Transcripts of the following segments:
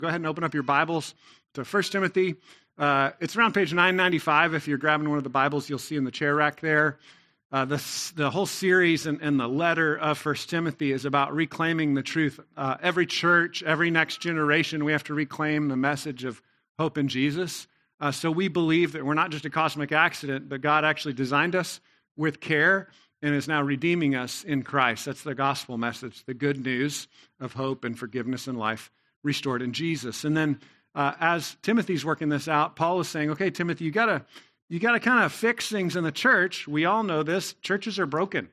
Go ahead and open up your Bibles to 1 Timothy. It's around page 995. If you're grabbing one of the Bibles, you'll see in the chair rack there. The whole series and the letter of 1 Timothy is about reclaiming the truth. Every church, every next generation, we have to reclaim the message of hope in Jesus. So we believe that we're not just a cosmic accident, but God actually designed us with care and is now redeeming us in Christ. That's the gospel message, the good news of hope and forgiveness and life restored in Jesus. And then as Timothy's working this out, Paul is saying, okay, Timothy, you gotta kind of fix things in the church. We all know this. Churches are broken.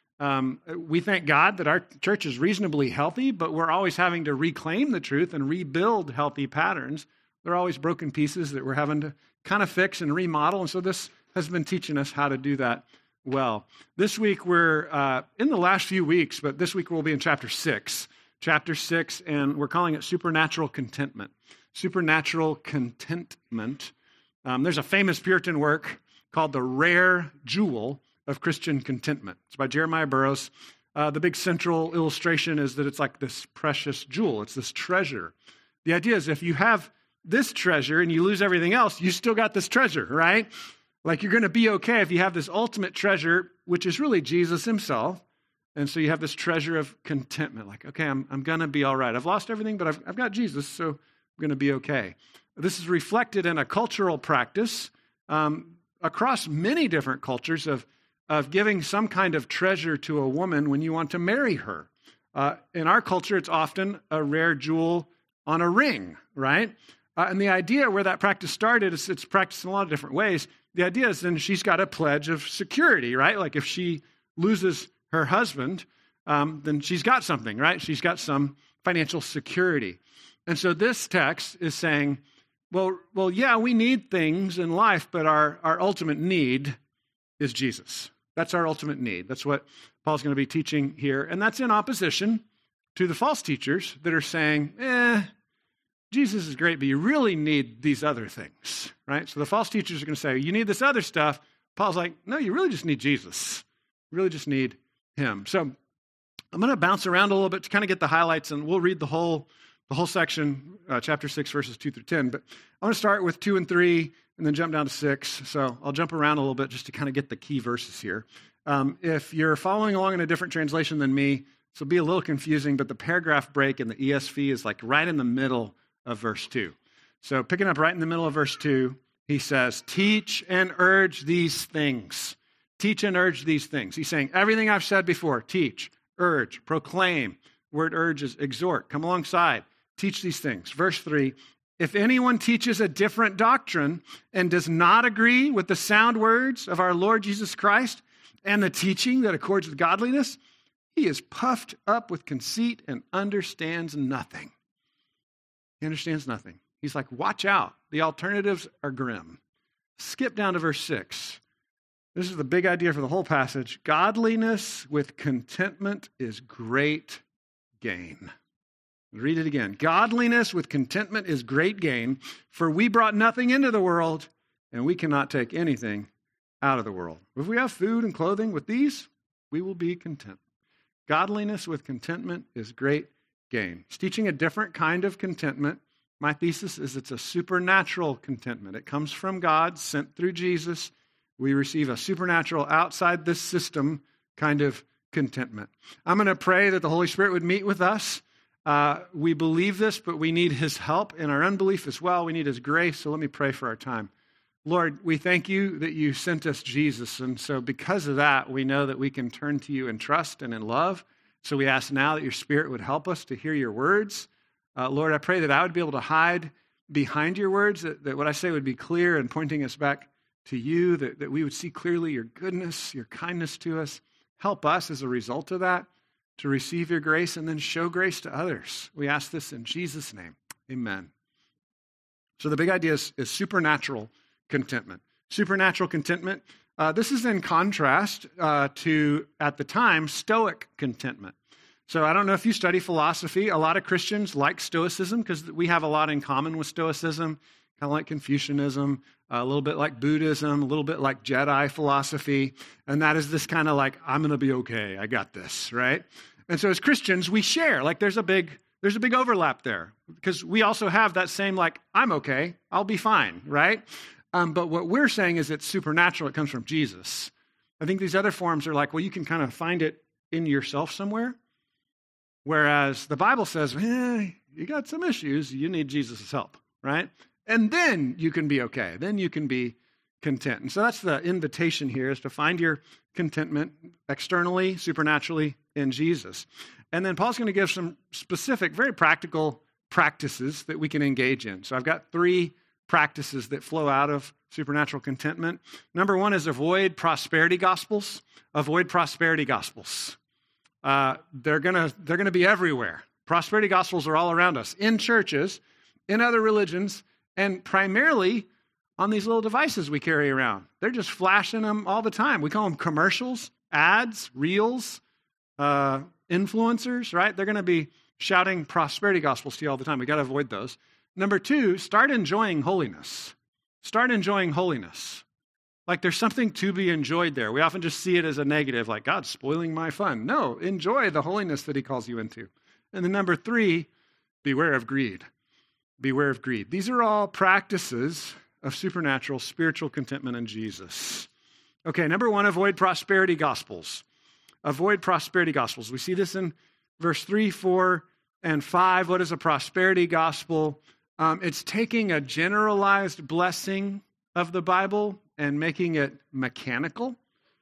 We thank God that our church is reasonably healthy, but we're always having to reclaim the truth and rebuild healthy patterns. There are always broken pieces that we're having to kind of fix and remodel. And so this has been teaching us how to do that well. This week we're in the last few weeks, but this week we'll be in chapter 6. Chapter 6, and we're calling it Supernatural Contentment. Supernatural Contentment. There's a famous Puritan work called The Rare Jewel of Christian Contentment. It's by Jeremiah Burroughs. The big central illustration is that it's like this precious jewel. It's this treasure. The idea is if you have this treasure and you lose everything else, you still got this treasure, right? Like you're going to be okay if you have this ultimate treasure, which is really Jesus himself. And so you have this treasure of contentment. Like, okay, I'm going to be all right. I've lost everything, but I've got Jesus, so I'm going to be okay. This is reflected in a cultural practice across many different cultures of giving some kind of treasure to a woman when you want to marry her. In our culture, it's often a rare jewel on a ring, right? And the idea where that practice started, it's practiced in a lot of different ways. The idea is then she's got a pledge of security, right? Like if she loses her husband, then she's got something, right? She's got some financial security. And so this text is saying, well, yeah, we need things in life, but our ultimate need is Jesus. That's our ultimate need. That's what Paul's going to be teaching here. And that's in opposition to the false teachers that are saying, Jesus is great, but you really need these other things, right? So the false teachers are going to say, you need this other stuff. Paul's like, no, you really just need Jesus. You really just need him. So I'm going to bounce around a little bit to kind of get the highlights, and we'll read the whole section, chapter 6, verses 2 through 10. But I'm going to start with 2 and 3 and then jump down to 6. So I'll jump around a little bit just to kind of get the key verses here. If you're following along in a different translation than me, this will be a little confusing, but the paragraph break in the ESV is like right in the middle of verse 2. So picking up right in the middle of verse 2, he says, teach and urge these things. Teach and urge these things. He's saying everything I've said before, teach, urge, proclaim. Word urge is exhort, come alongside, teach these things. Verse 3, if anyone teaches a different doctrine and does not agree with the sound words of our Lord Jesus Christ and the teaching that accords with godliness, he is puffed up with conceit and understands nothing. He understands nothing. He's like, watch out. The alternatives are grim. Skip down to verse 6. This is the big idea for the whole passage. Godliness with contentment is great gain. Read it again. Godliness with contentment is great gain, for we brought nothing into the world, and we cannot take anything out of the world. If we have food and clothing with these, we will be content. Godliness with contentment is great gain. It's teaching a different kind of contentment. My thesis is it's a supernatural contentment. It comes from God, sent through Jesus. We receive a supernatural, outside this system kind of contentment. I'm going to pray that the Holy Spirit would meet with us. We believe this, but we need his help in our unbelief as well. We need his grace. So let me pray for our time. Lord, we thank you that you sent us Jesus. And so because of that, we know that we can turn to you in trust and in love. So we ask now that your Spirit would help us to hear your words. Lord, I pray that I would be able to hide behind your words, that what I say would be clear and pointing us back to you, that we would see clearly your goodness, your kindness to us. Help us as a result of that to receive your grace and then show grace to others. We ask this in Jesus' name. Amen. So the big idea is supernatural contentment. Supernatural contentment. This is in contrast to, at the time, Stoic contentment. So I don't know if you study philosophy. A lot of Christians like Stoicism because we have a lot in common with Stoicism, kind of like Confucianism, a little bit like Buddhism, a little bit like Jedi philosophy. And that is this kind of like, I'm going to be okay. I got this, right? And so as Christians, we share. Like there's a big There's a big overlap there because we also have that same, like, I'm okay, I'll be fine, right? But what we're saying is it's supernatural. It comes from Jesus. I think these other forms are like, well, you can kind of find it in yourself somewhere. Whereas the Bible says, you got some issues, you need Jesus' help, right? And then you can be okay. Then you can be content. And so that's the invitation here, is to find your contentment externally, supernaturally in Jesus. And then Paul's going to give some specific, very practical practices that we can engage in. So I've got 3 practices that flow out of supernatural contentment. Number 1 is avoid prosperity gospels. Avoid prosperity gospels. They're gonna be everywhere. Prosperity gospels are all around us, in churches, in other religions, and primarily on these little devices we carry around. They're just flashing them all the time. We call them commercials, ads, reels, influencers, right? They're going to be shouting prosperity gospels to you all the time. We got to avoid those. Number 2, start enjoying holiness. Start enjoying holiness. Like there's something to be enjoyed there. We often just see it as a negative, like God's spoiling my fun. No, enjoy the holiness that he calls you into. And then number 3, beware of greed. Beware of greed. These are all practices of supernatural spiritual contentment in Jesus. Okay, number 1, avoid prosperity gospels. Avoid prosperity gospels. We see this in verse 3, 4, and 5. What is a prosperity gospel? It's taking a generalized blessing of the Bible and making it mechanical.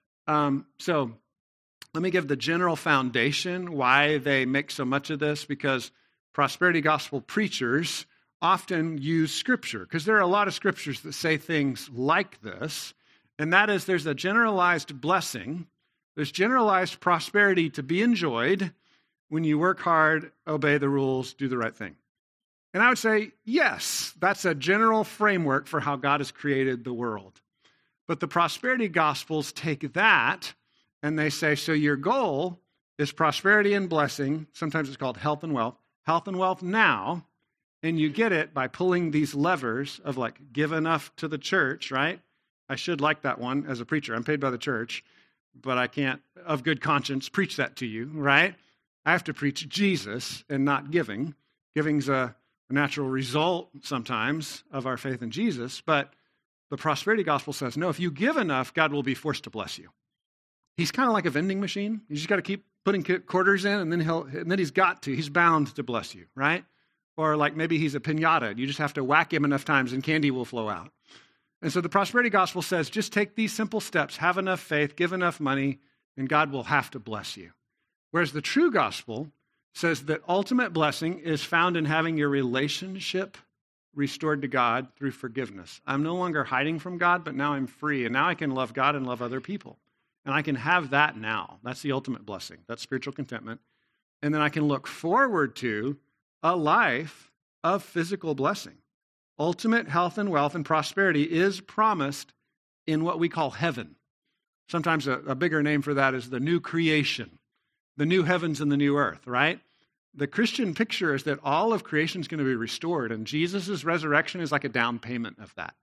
So let me give the general foundation why they make so much of this, because prosperity gospel preachers often use Scripture, because there are a lot of Scriptures that say things like this, and that is there's a generalized blessing, there's generalized prosperity to be enjoyed when you work hard, obey the rules, do the right thing. And I would say, yes, that's a general framework for how God has created the world. But the prosperity gospels take that and they say, so your goal is prosperity and blessing. Sometimes it's called health and wealth now. And you get it by pulling these levers of like, give enough to the church, right? I should like that one as a preacher. I'm paid by the church, but I can't, of good conscience, preach that to you, right? I have to preach Jesus and not giving. Giving's a natural result sometimes of our faith in Jesus, but the prosperity gospel says, no, if you give enough, God will be forced to bless you. He's kind of like a vending machine. You just got to keep putting quarters in, and then he's bound to bless you, right? Or like maybe he's a piñata. You just have to whack him enough times and candy will flow out. And so the prosperity gospel says, just take these simple steps, have enough faith, give enough money, and God will have to bless you. Whereas the true gospel says that ultimate blessing is found in having your relationship restored to God through forgiveness. I'm no longer hiding from God, but now I'm free, and now I can love God and love other people. And I can have that now. That's the ultimate blessing. That's spiritual contentment. And then I can look forward to a life of physical blessing. Ultimate health and wealth and prosperity is promised in what we call heaven. Sometimes a bigger name for that is the new creation, the new heavens and the new earth, right? The Christian picture is that all of creation is going to be restored, and Jesus' resurrection is like a down payment of that.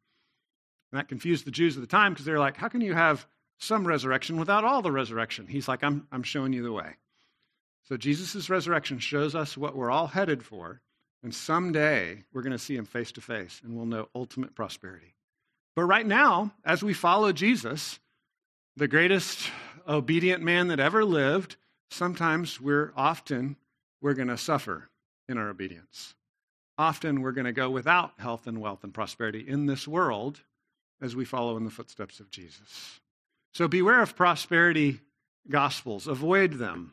And that confused the Jews at the time because they're like, how can you have some resurrection without all the resurrection? He's like, I'm showing you the way. So Jesus' resurrection shows us what we're all headed for, and someday we're going to see him face to face, and we'll know ultimate prosperity. But right now, as we follow Jesus, the greatest obedient man that ever lived, sometimes we're going to suffer in our obedience. Often we're going to go without health and wealth and prosperity in this world as we follow in the footsteps of Jesus. So beware of prosperity gospels. Avoid them.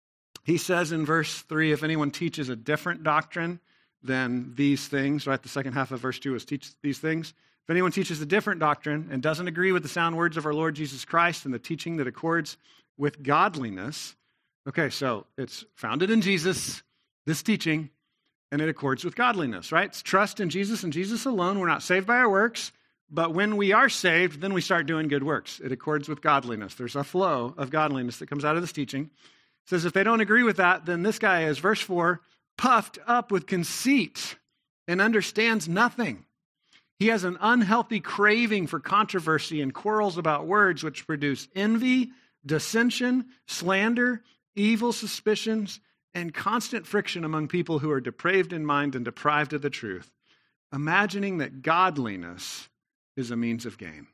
He says in verse 3, if anyone teaches a different doctrine than these things, right? The second half of verse 2 is teach these things. If anyone teaches a different doctrine and doesn't agree with the sound words of our Lord Jesus Christ and the teaching that accords with godliness. Okay, so it's founded in Jesus, this teaching, and it accords with godliness, right? It's trust in Jesus and Jesus alone. We're not saved by our works, but when we are saved, then we start doing good works. It accords with godliness. There's a flow of godliness that comes out of this teaching. It says if they don't agree with that, then this guy is, verse 4, puffed up with conceit and understands nothing. He has an unhealthy craving for controversy and quarrels about words which produce envy, dissension, slander, evil suspicions, and constant friction among people who are depraved in mind and deprived of the truth, imagining that godliness is a means of gain.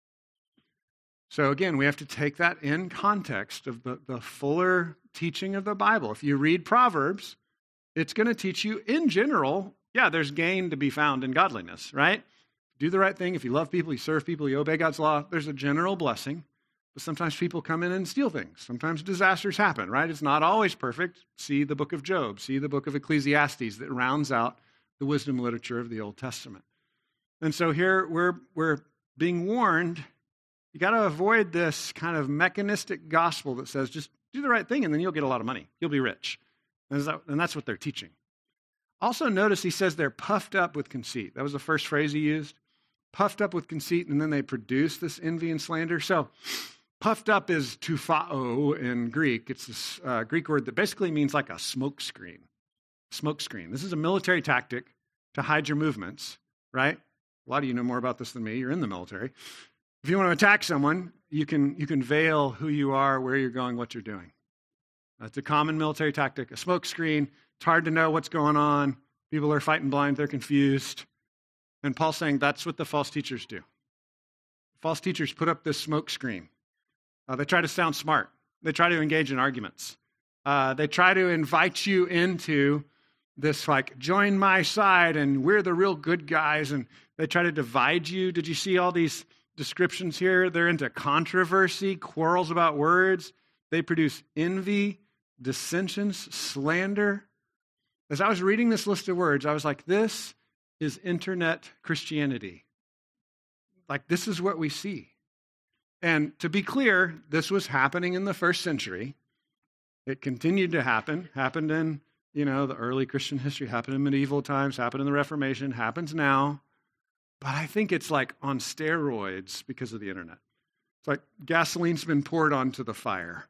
So again, we have to take that in context of the fuller teaching of the Bible. If you read Proverbs, it's going to teach you in general, there's gain to be found in godliness, right? Do the right thing. If you love people, you serve people, you obey God's law, there's a general blessing. But sometimes people come in and steal things. Sometimes disasters happen, right? It's not always perfect. See the book of Job. See the book of Ecclesiastes that rounds out the wisdom literature of the Old Testament. And so here we're being warned, you got to avoid this kind of mechanistic gospel that says just do the right thing and then you'll get a lot of money. You'll be rich. And that's what they're teaching. Also notice he says they're puffed up with conceit. That was the first phrase he used. Puffed up with conceit, and then they produce this envy and slander. So puffed up is tufao in Greek. It's this Greek word that basically means like a smoke screen. Smoke screen. This is a military tactic to hide your movements, right? A lot of you know more about this than me. You're in the military. If you want to attack someone, you can veil who you are, where you're going, what you're doing. It's a common military tactic, a smoke screen. It's hard to know what's going on. People are fighting blind. They're confused. And Paul's saying that's what the false teachers do. False teachers put up this smoke screen. They try to sound smart. They try to engage in arguments. They try to invite you into this, like, join my side and we're the real good guys. And they try to divide you. Did you see all these descriptions here? They're into controversy, quarrels about words. They produce envy, dissensions, slander. As I was reading this list of words, I was like, this is internet Christianity. Like, this is what we see. And to be clear, this was happening in the first century. It continued to happen, happened in, the early Christian history, happened in medieval times, happened in the Reformation, happens now. But I think it's like on steroids because of the internet. It's like gasoline's been poured onto the fire.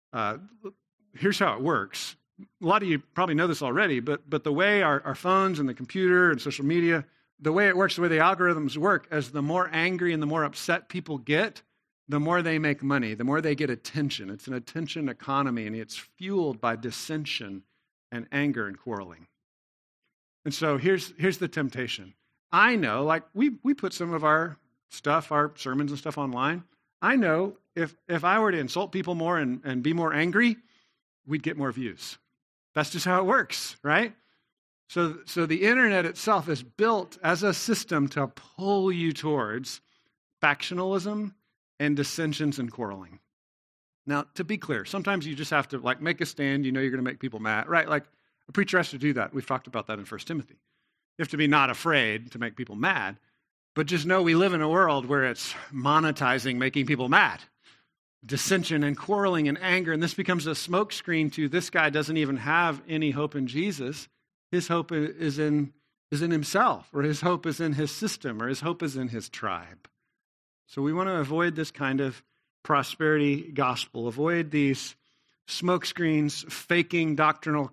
Here's how it works. A lot of you probably know this already, but the way our phones and the computer and social media, the way it works, the way the algorithms work, as the more angry and the more upset people get, the more they make money, the more they get attention. It's an attention economy, and it's fueled by dissension and anger and quarreling. And so here's the temptation. I know, like, we put some of our stuff, our sermons and stuff online. I know if I were to insult people more and be more angry, we'd get more views. That's just how it works, right? So the internet itself is built as a system to pull you towards factionalism and dissensions and quarreling. Now, to be clear, sometimes you just have to make a stand. You're going to make people mad, right? Like a preacher has to do that. We've talked about that in 1 Timothy. You have to be not afraid to make people mad, but just know we live in a world where it's monetizing making people mad. Dissension and quarreling and anger, and this becomes a smokescreen to this guy doesn't even have any hope in Jesus. His hope is in himself, or his hope is in his system, or his hope is in his tribe. So we want to avoid this kind of prosperity gospel, avoid these smokescreens, faking doctrinal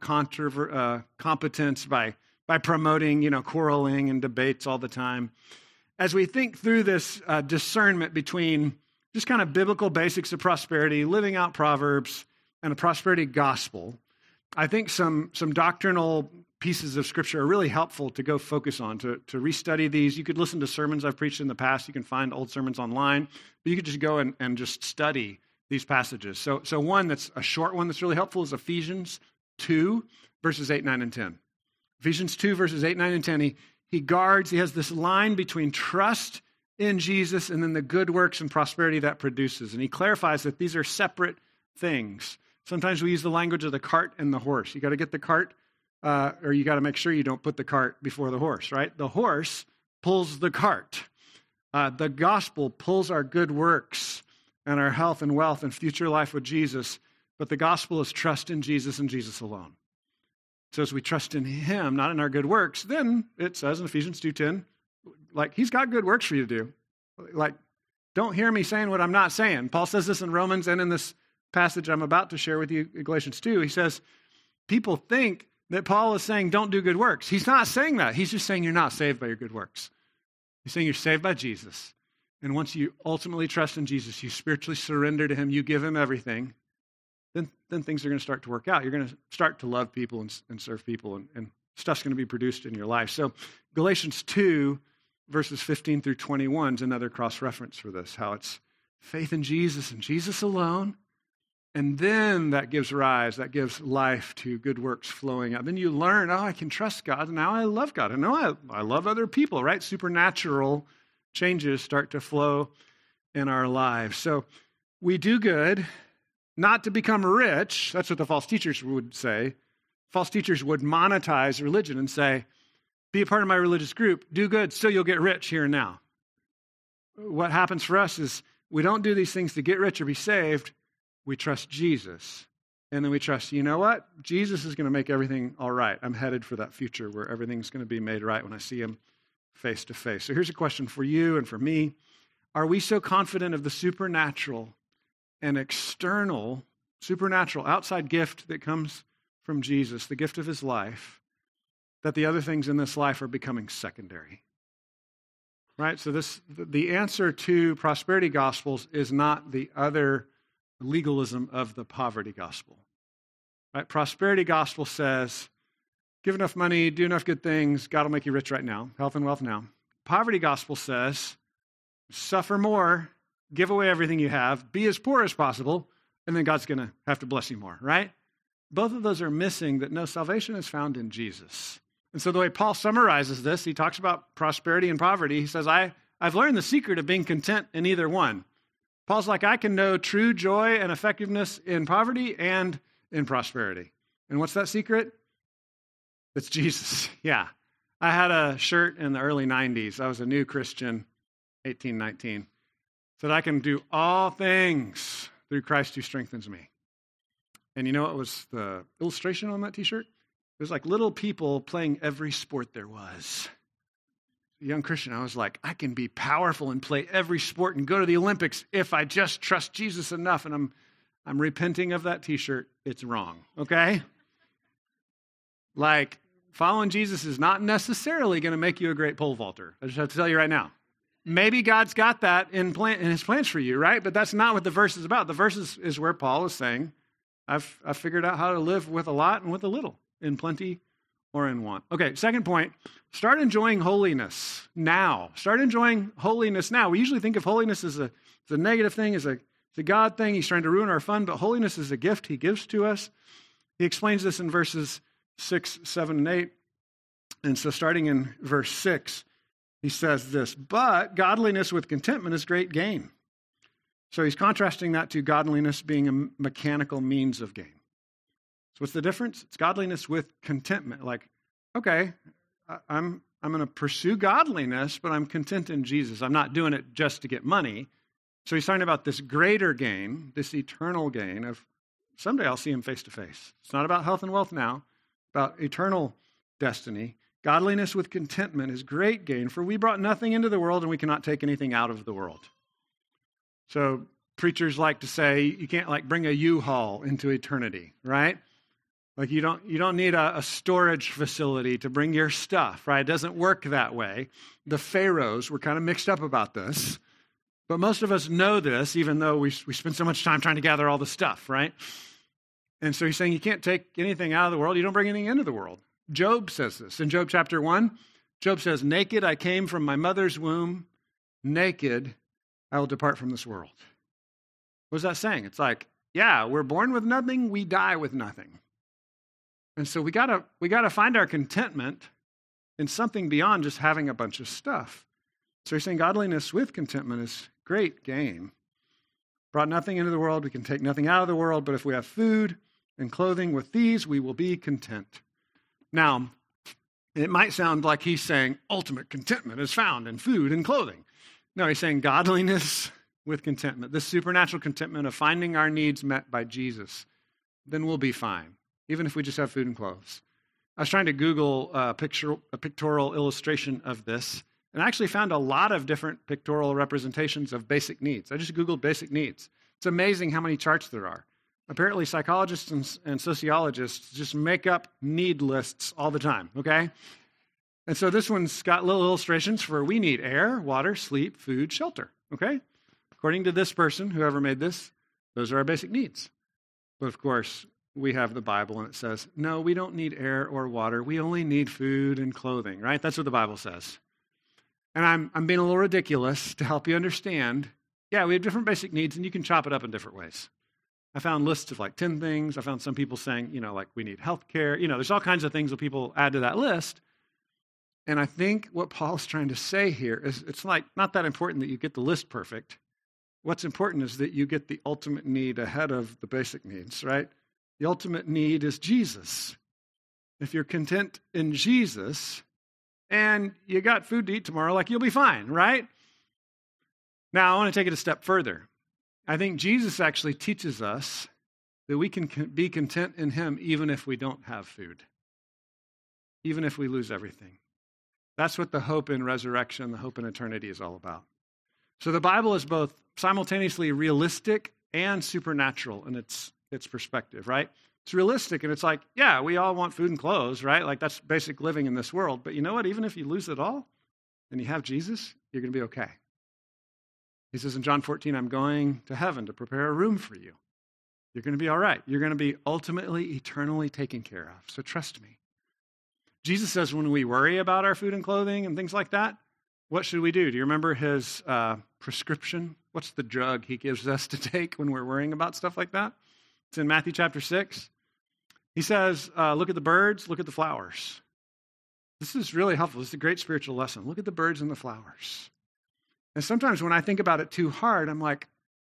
competence by promoting, quarreling and debates all the time. As we think through this discernment between just kind of biblical basics of prosperity, living out Proverbs, and a prosperity gospel, I think some doctrinal pieces of Scripture are really helpful to go focus on, to restudy these. You could listen to sermons I've preached in the past. You can find old sermons online, but you could just go and just study these passages. So one that's a short one that's really helpful is Ephesians 2, verses 8, 9, and 10. Ephesians 2, verses 8, 9, and 10, he has this line between trust in Jesus and then the good works and prosperity that produces. And he clarifies that these are separate things. Sometimes we use the language of the cart and the horse. You got to get the cart, or you got to make sure you don't put the cart before the horse, right? The horse pulls the cart. The gospel pulls our good works and our health and wealth and future life with Jesus. But the gospel is trust in Jesus and Jesus alone. So as we trust in him, not in our good works, then it says in Ephesians 2:10, he's got good works for you to do. Don't hear me saying what I'm not saying. Paul says this in Romans and in this passage I'm about to share with you, Galatians 2. He says, people think that Paul is saying don't do good works. He's not saying that. He's just saying you're not saved by your good works. He's saying you're saved by Jesus. And once you ultimately trust in Jesus, you spiritually surrender to him, you give him everything, then things are going to start to work out. You're going to start to love people and serve people, and stuff's going to be produced in your life. So Galatians 2, verses 15 through 21 is another cross-reference for this, how it's faith in Jesus and Jesus alone, and then that gives life to good works flowing out. Then you learn, I can trust God, and now I love God, and now I love other people, right? Supernatural changes start to flow in our lives. So we do good, not to become rich. That's what the false teachers would say. False teachers would monetize religion and say, be a part of my religious group, do good, so you'll get rich here and now. What happens for us is we don't do these things to get rich or be saved. We trust Jesus. And then we trust, you know what? Jesus is going to make everything all right. I'm headed for that future where everything's going to be made right when I see him face to face. So here's a question for you and for me. Are we so confident of the supernatural and external, supernatural, outside gift that comes from Jesus, the gift of his life, that the other things in this life are becoming secondary? Right? So the answer to prosperity gospels is not the other legalism of the poverty gospel. Right? Prosperity gospel says, give enough money, do enough good things, God will make you rich right now, health and wealth now. Poverty gospel says, suffer more, give away everything you have, be as poor as possible, and then God's going to have to bless you more, right? Both of those are missing that no, salvation is found in Jesus. And so the way Paul summarizes this, he talks about prosperity and poverty. He says, I've learned the secret of being content in either one. Paul's like, I can know true joy and effectiveness in poverty and in prosperity. And what's that secret? It's Jesus. Yeah. I had a shirt in the early 90s. I was a new Christian, 18, 19. Said, I can do all things through Christ who strengthens me. And you know what was the illustration on that t-shirt? It was like little people playing every sport there was. A young Christian, I was like, I can be powerful and play every sport and go to the Olympics if I just trust Jesus enough. And I'm repenting of that t-shirt. It's wrong, okay? Like, following Jesus is not necessarily going to make you a great pole vaulter. I just have to tell you right now. Maybe God's got that in his plans for you, right? But that's not what the verse is about. The verse is where Paul is saying, I've figured out how to live with a lot and with a little, in plenty or in want. Okay, second point, start enjoying holiness now. Start enjoying holiness now. We usually think of holiness as a negative thing, as a God thing. He's trying to ruin our fun, but holiness is a gift he gives to us. He explains this in verses 6, 7, and 8. And so starting in verse 6, he says this, but godliness with contentment is great gain. So he's contrasting that to godliness being a mechanical means of gain. So what's the difference? It's godliness with contentment. Like, okay, I'm going to pursue godliness, but I'm content in Jesus. I'm not doing it just to get money. So he's talking about this greater gain, this eternal gain of someday I'll see him face to face. It's not about health and wealth now, about eternal destiny. Godliness with contentment is great gain, for we brought nothing into the world and we cannot take anything out of the world. So preachers like to say you can't like bring a U-Haul into eternity, right? Like you don't need a storage facility to bring your stuff, right? It doesn't work that way. The pharaohs were kind of mixed up about this, but most of us know this, even though we spend so much time trying to gather all the stuff, right? And so he's saying you can't take anything out of the world. You don't bring anything into the world. Job says this. In Job chapter 1, Job says, naked I came from my mother's womb, naked I will depart from this world. What is that saying? It's like, yeah, we're born with nothing, we die with nothing. And so we gotta find our contentment in something beyond just having a bunch of stuff. So he's saying godliness with contentment is great gain. Brought nothing into the world, we can take nothing out of the world, but if we have food and clothing with these, we will be content. Now, it might sound like he's saying ultimate contentment is found in food and clothing. No, he's saying godliness with contentment, this supernatural contentment of finding our needs met by Jesus, then we'll be fine, even if we just have food and clothes. I was trying to Google a pictorial illustration of this, and I actually found a lot of different pictorial representations of basic needs. I just Googled basic needs. It's amazing how many charts there are. Apparently, psychologists and sociologists just make up need lists all the time, okay? And so this one's got little illustrations for we need air, water, sleep, food, shelter, okay? According to this person, whoever made this, those are our basic needs. But of course, we have the Bible and it says, no, we don't need air or water. We only need food and clothing, right? That's what the Bible says. And I'm being a little ridiculous to help you understand. Yeah, we have different basic needs and you can chop it up in different ways. I found lists of like 10 things. I found some people saying, like we need health care. There's all kinds of things that people add to that list. And I think what Paul's trying to say here is it's like not that important that you get the list perfect. What's important is that you get the ultimate need ahead of the basic needs, right? The ultimate need is Jesus. If you're content in Jesus and you got food to eat tomorrow, like you'll be fine, right? Now, I want to take it a step further. I think Jesus actually teaches us that we can be content in him even if we don't have food, even if we lose everything. That's what the hope in resurrection, the hope in eternity is all about. So the Bible is both simultaneously realistic and supernatural in its perspective, right? It's realistic, and it's like, yeah, we all want food and clothes, right? Like that's basic living in this world. But you know what? Even if you lose it all and you have Jesus, you're going to be okay. He says in John 14, I'm going to heaven to prepare a room for you. You're going to be all right. You're going to be ultimately, eternally taken care of. So trust me. Jesus says when we worry about our food and clothing and things like that, what should we do? Do you remember his prescription? What's the drug he gives us to take when we're worrying about stuff like that? It's in Matthew chapter 6. He says, look at the birds, look at the flowers. This is really helpful. This is a great spiritual lesson. Look at the birds and the flowers. And sometimes when I think about it too hard, I'm like,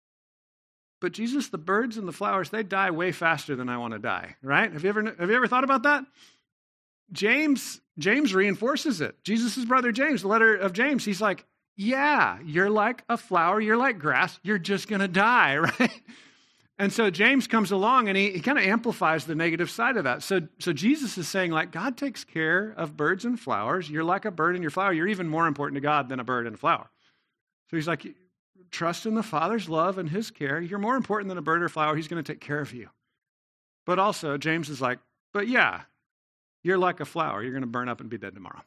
but Jesus, the birds and the flowers, they die way faster than I want to die, right? Have you ever thought about that? James reinforces it. Jesus' brother James, the letter of James, he's like, yeah, you're like a flower, you're like grass, you're just going to die, right? And so James comes along and he kind of amplifies the negative side of that. So Jesus is saying, like, God takes care of birds and flowers. You're like a bird and your flower. You're even more important to God than a bird and a flower. So he's like, trust in the Father's love and his care. You're more important than a bird or flower. He's going to take care of you. But also, James is like, but yeah, you're like a flower. You're going to burn up and be dead tomorrow.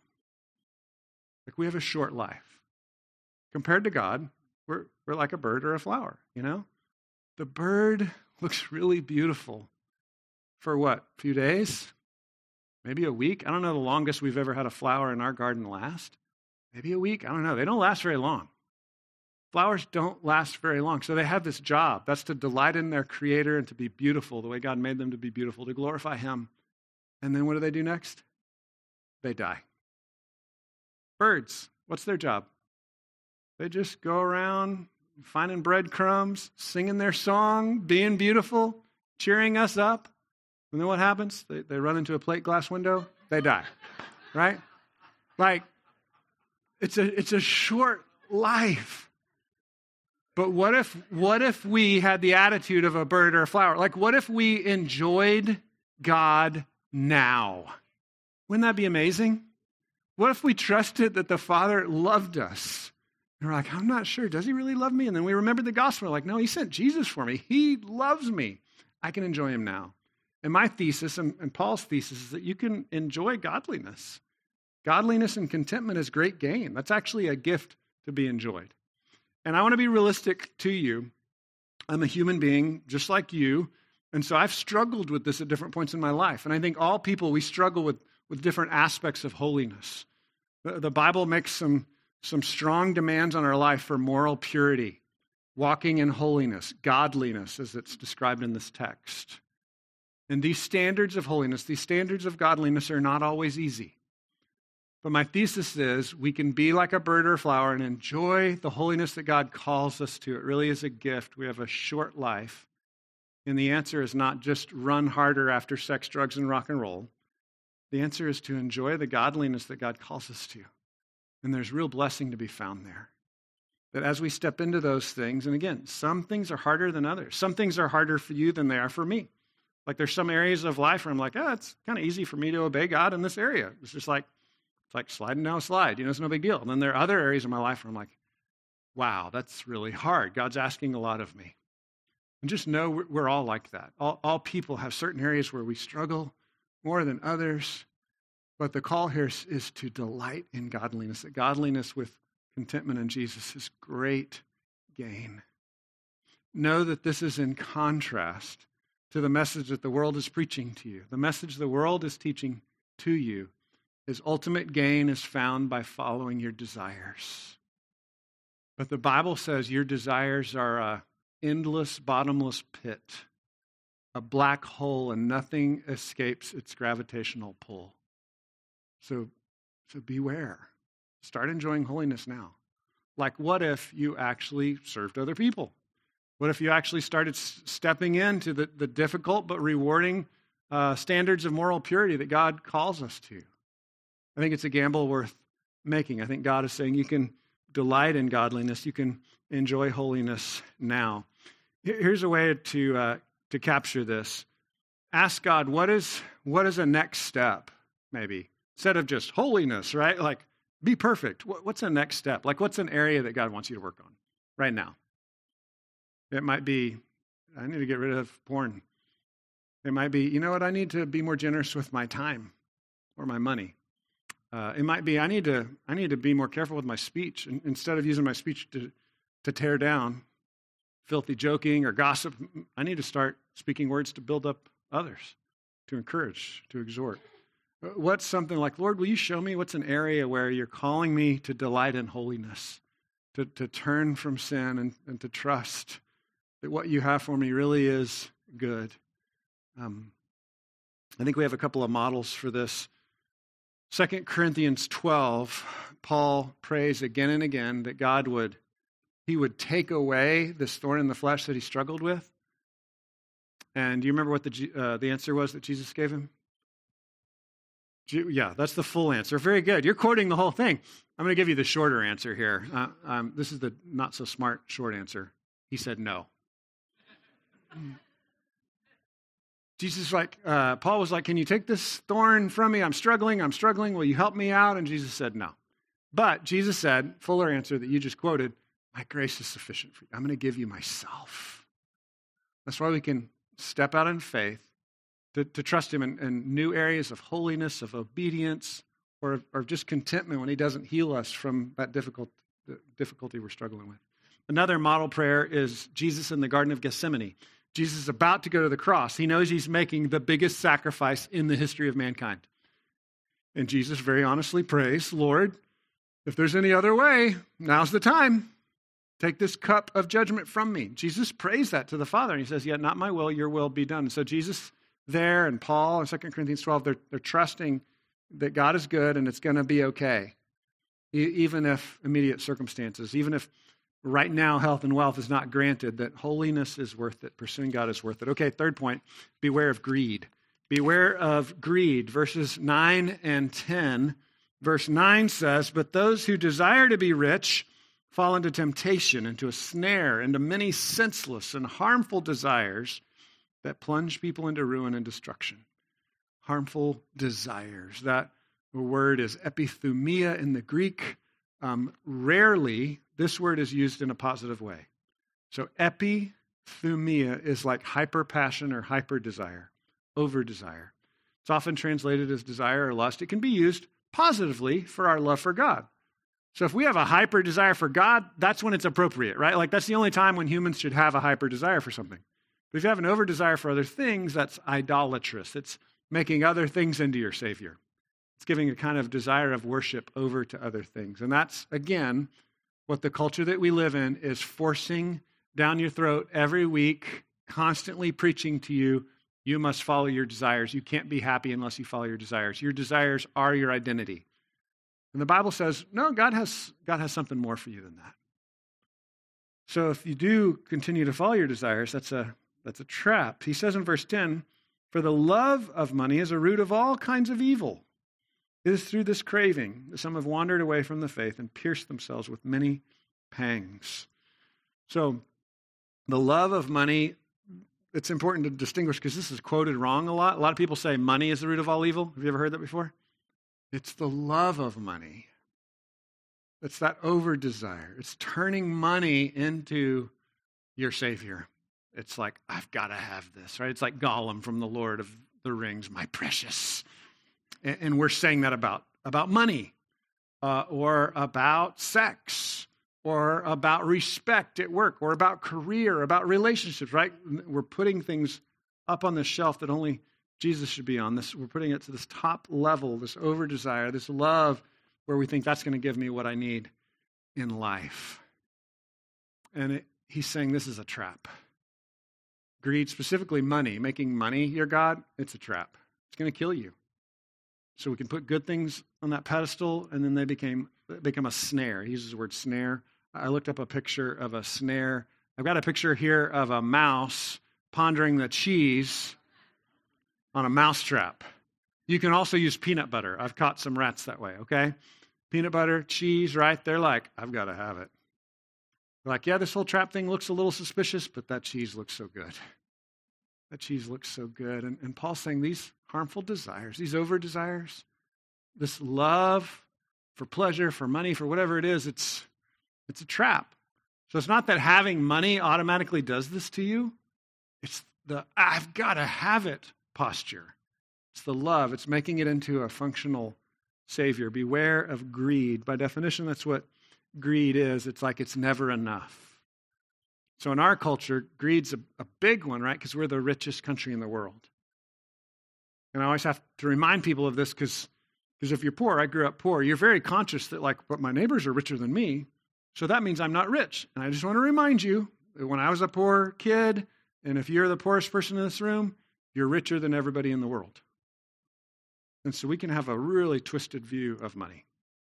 Like, we have a short life. Compared to God, we're like a bird or a flower, The bird looks really beautiful for what, a few days? Maybe a week? I don't know the longest we've ever had a flower in our garden last. Maybe a week? I don't know. They don't last very long. Flowers don't last very long. So they have this job. That's to delight in their creator and to be beautiful, the way God made them to be beautiful, to glorify him. And then what do they do next? They die. Birds, what's their job? They just go around finding breadcrumbs, singing their song, being beautiful, cheering us up. And then what happens? They run into a plate glass window, they die, right? Like, it's a short life. But what if we had the attitude of a bird or a flower? Like, what if we enjoyed God now? Wouldn't that be amazing? What if we trusted that the Father loved us? And we're like, I'm not sure. Does he really love me? And then we remembered the gospel. We're like, no, he sent Jesus for me. He loves me. I can enjoy him now. And my thesis and Paul's thesis is that you can enjoy godliness. Godliness and contentment is great gain. That's actually a gift to be enjoyed. And I want to be realistic to you. I'm a human being just like you. And so I've struggled with this at different points in my life. And I think all people, we struggle with different aspects of holiness. The Bible makes some strong demands on our life for moral purity, walking in holiness, godliness, as it's described in this text. And these standards of holiness, these standards of godliness are not always easy. But my thesis is we can be like a bird or a flower and enjoy the holiness that God calls us to. It really is a gift. We have a short life. And the answer is not just run harder after sex, drugs, and rock and roll. The answer is to enjoy the godliness that God calls us to. And there's real blessing to be found there. That as we step into those things, and again, some things are harder than others. Some things are harder for you than they are for me. Like there's some areas of life where I'm like, it's kind of easy for me to obey God in this area. It's just like, it's like sliding down a slide. It's no big deal. And then there are other areas of my life where I'm like, wow, that's really hard. God's asking a lot of me. And just know we're all like that. All people have certain areas where we struggle more than others. But the call here is to delight in godliness. That godliness with contentment in Jesus is great gain. Know that this is in contrast to the message that the world is preaching to you. The message the world is teaching to you is ultimate gain is found by following your desires. But the Bible says your desires are an endless, bottomless pit, a black hole, and nothing escapes its gravitational pull. So beware. Start enjoying holiness now. Like, what if you actually served other people? What if you actually started stepping into the difficult but rewarding standards of moral purity that God calls us to? I think it's a gamble worth making. I think God is saying you can delight in godliness. You can enjoy holiness now. Here's a way to capture this. Ask God, what is a next step, maybe? Instead of just holiness, right? Like, be perfect. What's the next step? Like, what's an area that God wants you to work on right now? It might be, I need to get rid of porn. It might be, you know what, I need to be more generous with my time or my money. It might be, I need to be more careful with my speech. And instead of using my speech to tear down filthy joking or gossip, I need to start speaking words to build up others, to encourage, to exhort. What's something like, Lord, will you show me what's an area where you're calling me to delight in holiness, to turn from sin and to trust that what you have for me really is good. I think we have a couple of models for this. 2 Corinthians 12, Paul prays again and again that God would take away this thorn in the flesh that he struggled with. And do you remember what the answer was that Jesus gave him? Yeah, that's the full answer. Very good. You're quoting the whole thing. I'm going to give you the shorter answer here. This is the not so smart short answer. He said no. Jesus, Paul was like, can you take this thorn from me? I'm struggling. Will you help me out? And Jesus said no. But Jesus said, fuller answer that you just quoted, my grace is sufficient for you. I'm going to give you myself. That's why we can step out in faith to trust him in new areas of holiness, of obedience, or just contentment when he doesn't heal us from that difficulty we're struggling with. Another model prayer is Jesus in the Garden of Gethsemane. Jesus is about to go to the cross. He knows he's making the biggest sacrifice in the history of mankind. And Jesus very honestly prays, Lord, if there's any other way, now's the time. Take this cup of judgment from me. Jesus prays that to the Father. And he says, yet not my will, your will be done. And so Jesus there and Paul in 2 Corinthians 12, they're trusting that God is good and it's going to be okay. Even if immediate circumstances, even if right now health and wealth is not granted, that holiness is worth it. Pursuing God is worth it. Okay, third point, beware of greed. Beware of greed. Verses 9 and 10. Verse 9 says, but those who desire to be rich fall into temptation, into a snare, into many senseless and harmful desires that plunge people into ruin and destruction. Harmful desires. That word is epithumia in the Greek. Rarely, this word is used in a positive way. So epithumia is like hyper-passion or hyper-desire, over-desire. It's often translated as desire or lust. It can be used positively for our love for God. So if we have a hyper-desire for God, that's when it's appropriate, right? Like that's the only time when humans should have a hyper-desire for something. But if you have an over-desire for other things, that's idolatrous. It's making other things into your Savior. It's giving a kind of desire of worship over to other things. And that's, again, what the culture that we live in is forcing down your throat every week, constantly preaching to you, you must follow your desires. You can't be happy unless you follow your desires. Your desires are your identity. And the Bible says, no, God has something more for you than that. So if you do continue to follow your desires, that's a trap. He says in verse 10, for the love of money is a root of all kinds of evil. It is through this craving that some have wandered away from the faith and pierced themselves with many pangs. So the love of money, it's important to distinguish because this is quoted wrong a lot. A lot of people say money is the root of all evil. Have you ever heard that before? It's the love of money. It's that over-desire. It's turning money into your Savior. It's like, I've got to have this, right? It's like Gollum from the Lord of the Rings, my precious. And we're saying that about money or about sex or about respect at work or about career, about relationships, right? We're putting things up on this shelf that only Jesus should be on. We're putting it to this top level, this over-desire, this love where we think that's going to give me what I need in life. And he's saying this is a trap. Greed, specifically money, making money your God, it's a trap. It's going to kill you. So we can put good things on that pedestal, and then they become a snare. He uses the word snare. I looked up a picture of a snare. I've got a picture here of a mouse pondering the cheese on a mouse trap. You can also use peanut butter. I've caught some rats that way, okay? Peanut butter, cheese, right? They're like, I've got to have it. They're like, yeah, this whole trap thing looks a little suspicious, but that cheese looks so good. That cheese looks so good. And Paul's saying these harmful desires, these over-desires, this love for pleasure, for money, for whatever it is, it's a trap. So it's not that having money automatically does this to you. It's the I've got to have it posture. It's the love. It's making it into a functional savior. Beware of greed. By definition, that's what greed is. It's like it's never enough. So in our culture, greed's a big one, right? Because we're the richest country in the world. And I always have to remind people of this because if you're poor, I grew up poor, you're very conscious that but my neighbors are richer than me, so that means I'm not rich. And I just want to remind you that when I was a poor kid, and if you're the poorest person in this room, you're richer than everybody in the world. And so we can have a really twisted view of money.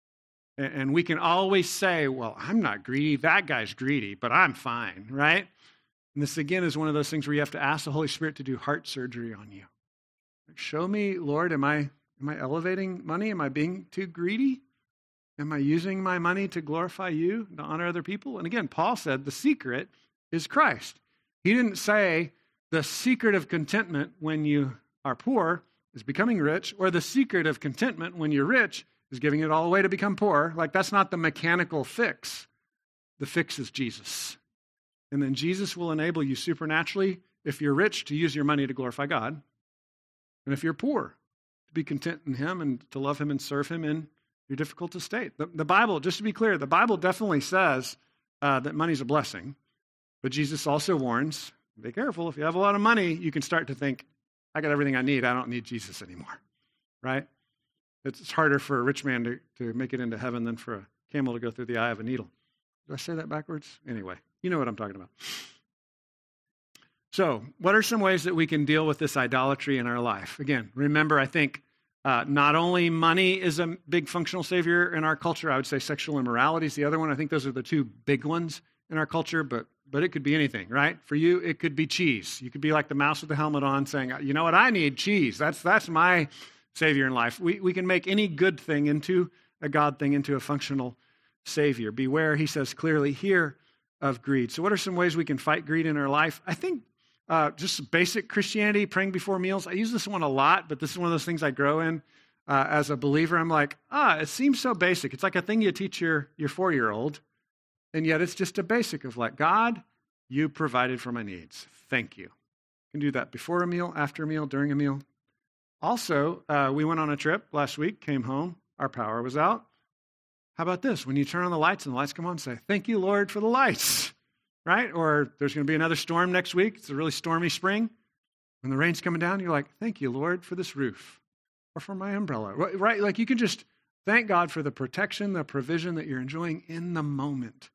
And we can always say, well, I'm not greedy, that guy's greedy, but I'm fine, right? And this, again, is one of those things where you have to ask the Holy Spirit to do heart surgery on you. Show me, Lord, am I elevating money? Am I being too greedy? Am I using my money to glorify you, to honor other people? And again, Paul said the secret is Christ. He didn't say the secret of contentment when you are poor is becoming rich, or the secret of contentment when you're rich is giving it all away to become poor. Like, that's not the mechanical fix. The fix is Jesus. And then Jesus will enable you supernaturally, if you're rich, to use your money to glorify God. And if you're poor, to be content in him and to love him and serve him in your difficult estate. The Bible, just to be clear, the Bible definitely says that money's a blessing. But Jesus also warns, be careful. If you have a lot of money, you can start to think, I got everything I need. I don't need Jesus anymore, right? It's harder for a rich man to make it into heaven than for a camel to go through the eye of a needle. Did I say that backwards? Anyway, you know what I'm talking about. So, what are some ways that we can deal with this idolatry in our life? Again, remember, I think not only money is a big functional savior in our culture, I would say sexual immorality is the other one. I think those are the two big ones in our culture, but it could be anything, right? For you, it could be cheese. You could be like the mouse with the helmet on saying, you know what, I need cheese. That's my savior in life. We can make any good thing into a God thing, into a functional savior. Beware, he says clearly here, of greed. So what are some ways we can fight greed in our life? I think just basic Christianity, praying before meals. I use this one a lot, but this is one of those things I grow in as a believer. I'm like, it seems so basic. It's like a thing you teach your 4-year-old, and yet it's just a basic of like, God, you provided for my needs. Thank you. You can do that before a meal, after a meal, during a meal. Also, we went on a trip last week, came home, our power was out. How about this? When you turn on the lights and the lights come on, say, thank you, Lord, for the lights, right? Or there's going to be another storm next week. It's a really stormy spring. When the rain's coming down, you're like, thank you, Lord, for this roof or for my umbrella, right? Like you can just thank God for the protection, the provision that you're enjoying in the moment,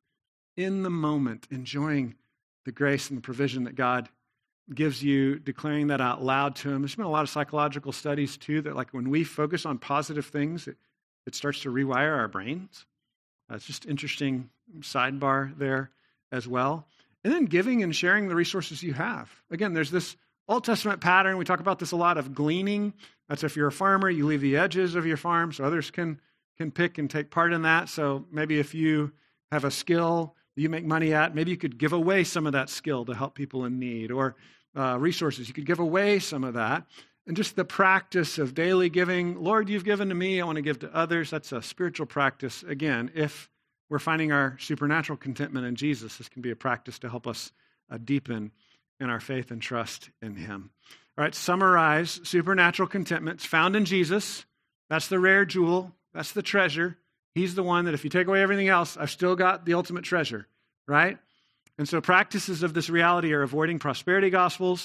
enjoying the grace and the provision that God gives you, declaring that out loud to him. There's been a lot of psychological studies too that like when we focus on positive things, it starts to rewire our brains. It's just interesting sidebar there as well. And then giving and sharing the resources you have. Again, there's this Old Testament pattern. We talk about this a lot of gleaning. That's if you're a farmer, you leave the edges of your farm so others can pick and take part in that. So maybe if you have a skill you make money at, maybe you could give away some of that skill to help people in need, or resources. You could give away some of that. And just the practice of daily giving. Lord, you've given to me, I want to give to others. That's a spiritual practice. Again, if we're finding our supernatural contentment in Jesus, this can be a practice to help us deepen in our faith and trust in him. All right, summarize supernatural contentment. It's found in Jesus. That's the rare jewel. That's the treasure. He's the one that if you take away everything else, I've still got the ultimate treasure, right? And so practices of this reality are avoiding prosperity gospels,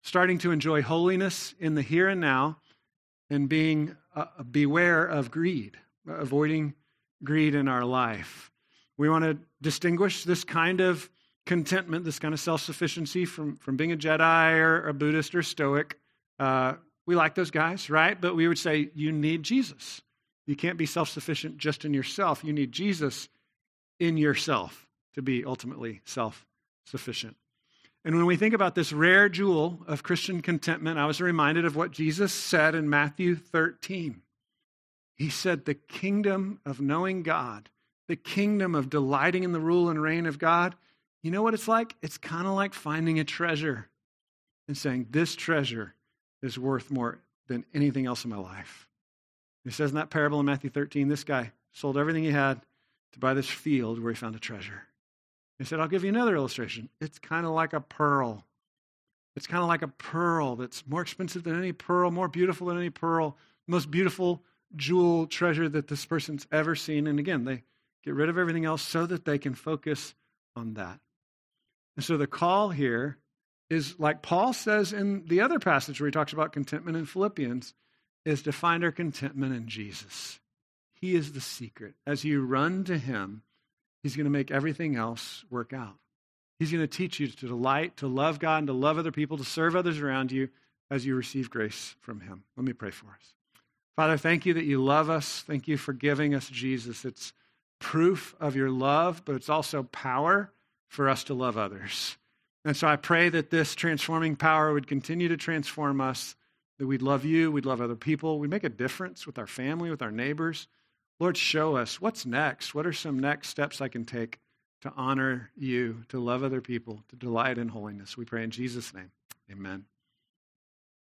starting to enjoy holiness in the here and now, and being beware of greed, avoiding greed in our life. We want to distinguish this kind of contentment, this kind of self-sufficiency from being a Jedi or a Buddhist or Stoic. We like those guys, right? But we would say you need Jesus. You can't be self-sufficient just in yourself. You need Jesus in yourself to be ultimately self-sufficient. And when we think about this rare jewel of Christian contentment, I was reminded of what Jesus said in Matthew 13. He said, the kingdom of knowing God, the kingdom of delighting in the rule and reign of God, you know what it's like? It's kind of like finding a treasure and saying, this treasure is worth more than anything else in my life. He says in that parable in Matthew 13, this guy sold everything he had to buy this field where he found a treasure. He said, I'll give you another illustration. It's kind of like a pearl. It's kind of like a pearl that's more expensive than any pearl, more beautiful than any pearl, most beautiful jewel treasure that this person's ever seen. And again, they get rid of everything else so that they can focus on that. And so the call here is, like Paul says in the other passage where he talks about contentment in Philippians, is to find our contentment in Jesus. He is the secret. As you run to him, he's going to make everything else work out. He's going to teach you to delight, to love God, and to love other people, to serve others around you as you receive grace from him. Let me pray for us. Father, thank you that you love us. Thank you for giving us Jesus. It's proof of your love, but it's also power for us to love others. And so I pray that this transforming power would continue to transform us, that we'd love you, we'd love other people, we'd make a difference with our family, with our neighbors. Lord, show us what's next. What are some next steps I can take to honor you, to love other people, to delight in holiness? We pray in Jesus' name. Amen.